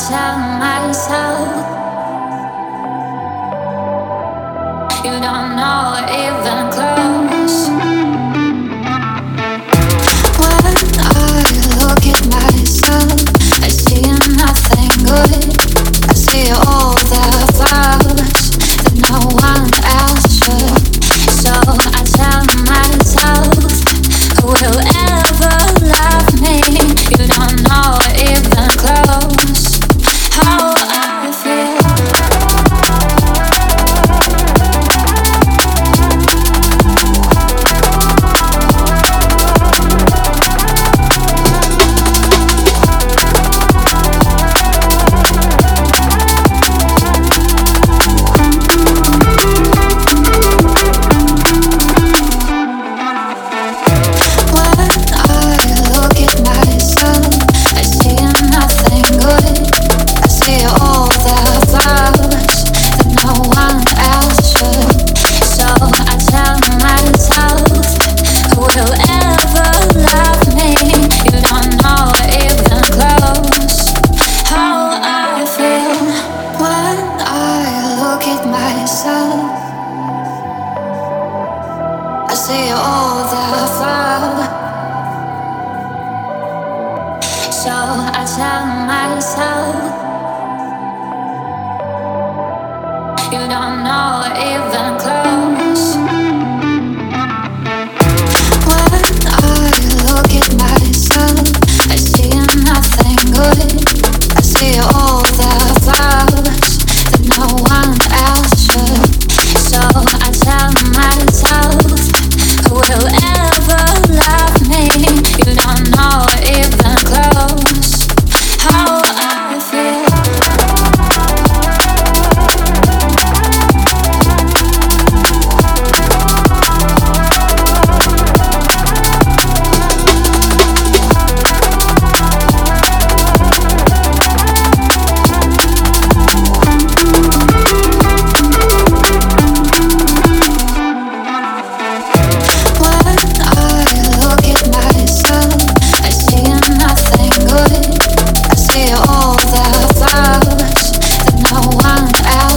tell myself you don't know even close. When I look at myself, I see nothing good. I see all the flaws that no one else should. So I tell myself, who will ever love me? You don't know even close how I feel. I see all the flaws, so I tell myself you don't know even close. When I look at myself, I see nothing good. I see all the flaws that no one else should. So I tell myself, who will ever love me? You don't know even close how I feel. All the flowers that no one else